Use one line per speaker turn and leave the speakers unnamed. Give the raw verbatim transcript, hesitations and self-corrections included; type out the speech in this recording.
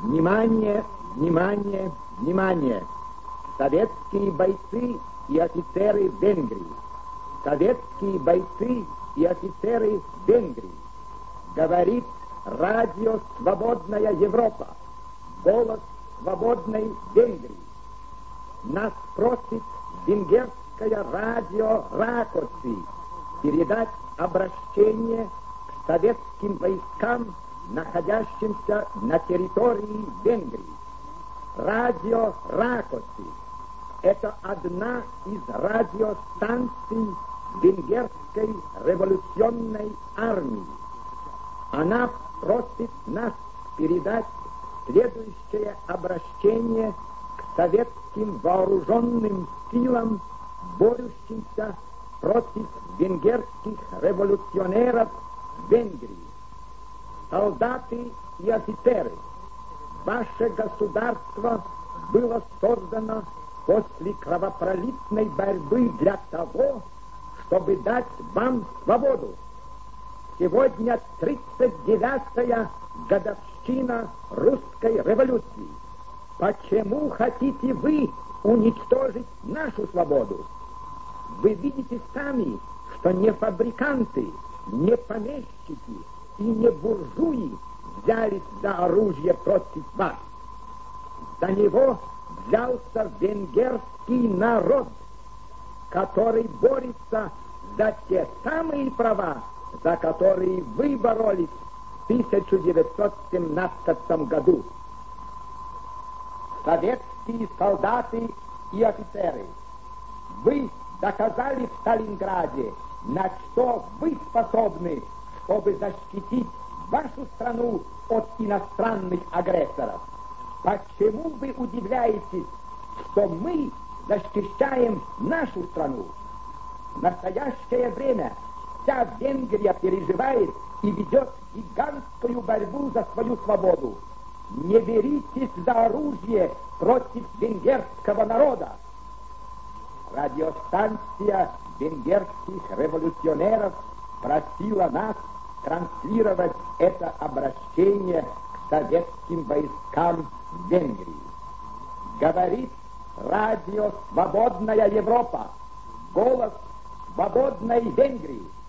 Внимание, внимание, внимание! Советские бойцы и офицеры Венгрии. Советские бойцы и офицеры Венгрии. Говорит радио «Свободная Европа». Голос свободной Венгрии. Нас просит венгерское радио «Ракоци» передать обращение к советским войскам, находящимся на территории Венгрии. Радио «Ракоци» — это одна из радиостанций венгерской революционной армии. Она просит нас передать следующее обращение к советским вооруженным силам, борющимся против венгерских революционеров в Венгрии. Солдаты и офицеры, ваше государство было создано после кровопролитной борьбы для того, чтобы дать вам свободу. Сегодня тридцать девятая годовщина русской революции. Почему хотите вы уничтожить нашу свободу? Вы видите сами, что не фабриканты, не помещики и не буржуи взялись за оружие против вас. За него взялся венгерский народ, который борется за те самые права, за которые вы боролись в тысяча девятьсот семнадцатом году. Советские солдаты и офицеры, вы доказали в Сталинграде, на что вы способны, чтобы защитить вашу страну от иностранных агрессоров. Почему вы удивляетесь, что мы защищаем нашу страну? В настоящее время вся Венгрия переживает и ведет гигантскую борьбу за свою свободу. Не беритесь за оружие против венгерского народа. Радиостанция венгерских революционеров просила нас транслировать это обращение к советским войскам в Венгрии. Говорит радио «Свободная Европа», голос свободной Венгрии.